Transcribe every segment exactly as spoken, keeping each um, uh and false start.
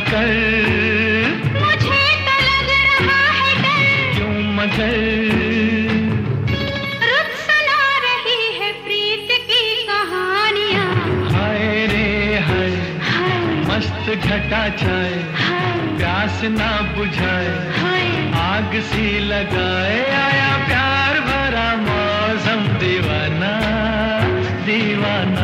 कर, मुझे तो लग रहा है डर, क्यों मगर रुत सुना रही है प्रीत की कहानियाँ। हाय रे हाय, हाय मस्त घटा छाए, हाय प्यास ना बुझाए, हाय आग सी लगाए, आया प्यार भरा मौसम, दीवाना दीवाना।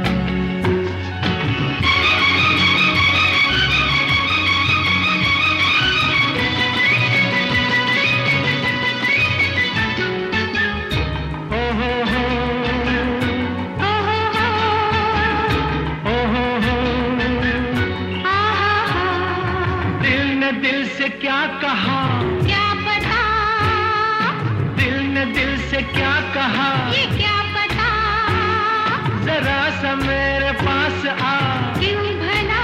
ओ हो हो, ओ हो हो, ओ हो हो, आ हा हा, दिल ने दिल से क्या कहा, क्या पता, दिल ने दिल से क्या कहा, ये क्या पता, जरा सा मेरे पास आ, क्यों भला,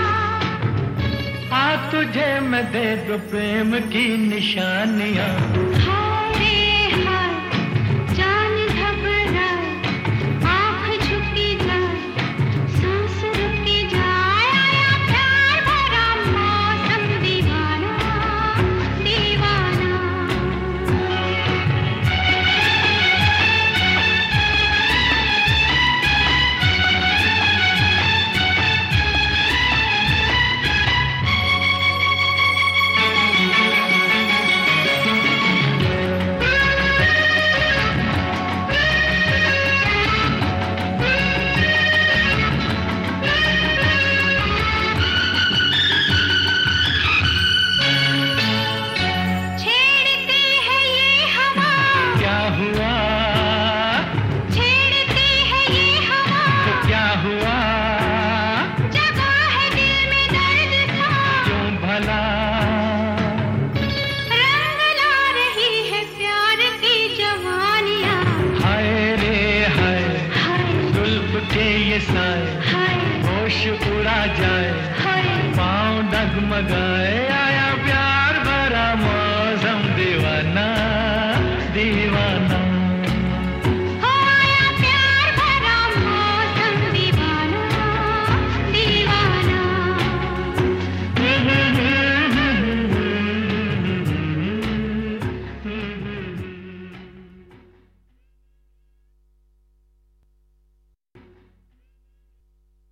आ तुझे मैं दे दूं प्रेम की निशानियाँ। हाय रे हाय, जान घबराए, आँख झुकी जाए, सांस रुकी जाए, आया प्यार भरा मौसम, दीवाना दीवाना। छेड़ती है ये हवा, क्या हुआ छेड़ती है ये हवा, तो क्या हुआ, जगा है दिल में दर्द सा, क्यों भला रंग ला रही है प्यार की जवानियाँ। हाय रे हाय, हाय जुल्फ के ये साए, हाय होश उड़ा जाए, हाय पाँव डगमगाए, आया प्यार भरा मौसम, दीवाना दीवाना।